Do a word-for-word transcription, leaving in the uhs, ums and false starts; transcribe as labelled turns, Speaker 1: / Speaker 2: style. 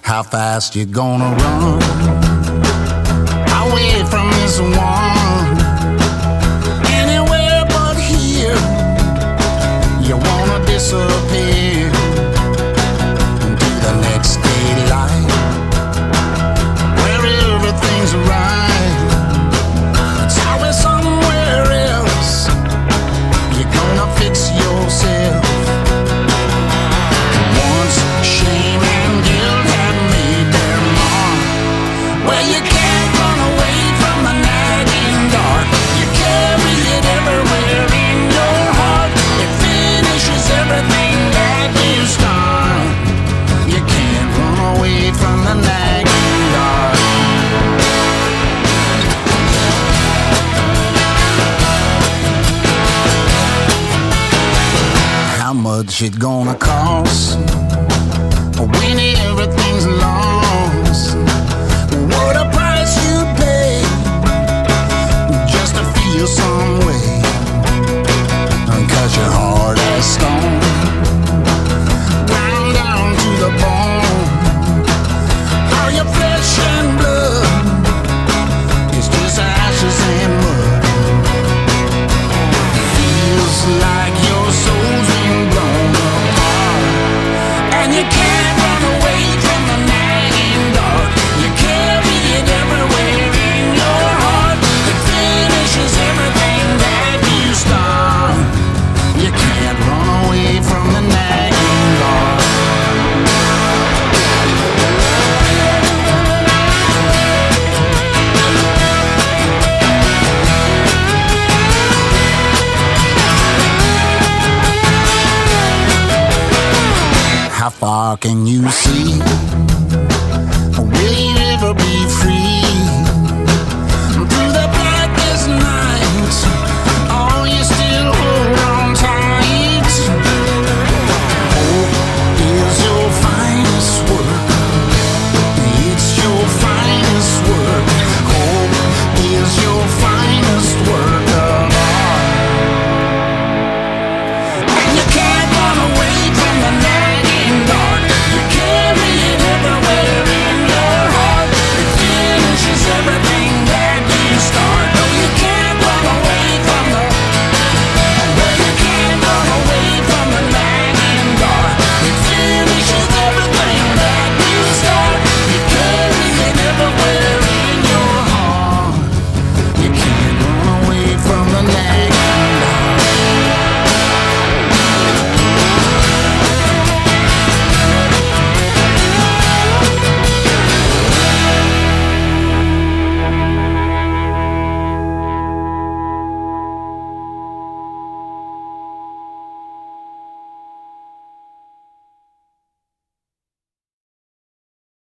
Speaker 1: How fast you gonna run away from this one? Anywhere but here. You wanna disappear into the next daylight, where everything's right. It's always somewhere else. You're gonna fix yourself. Once shame and guilt have made their mark, well, you can't run away from the nagging dark. You carry it everywhere in your heart. It finishes everything that you start. You can't run away from the nagging dark. How much it gonna cost when everything's lost? What a price you pay just to feel some way, 'cause your heart is stone, ground down to the bone. All your flesh and blood is just ashes and mud. Feels like your soul's been blown apart, and you can't run away from the nagging dark. You carry it everywhere in your heart. It finishes everything that you start. You can't run away from the nagging dark. How far can you see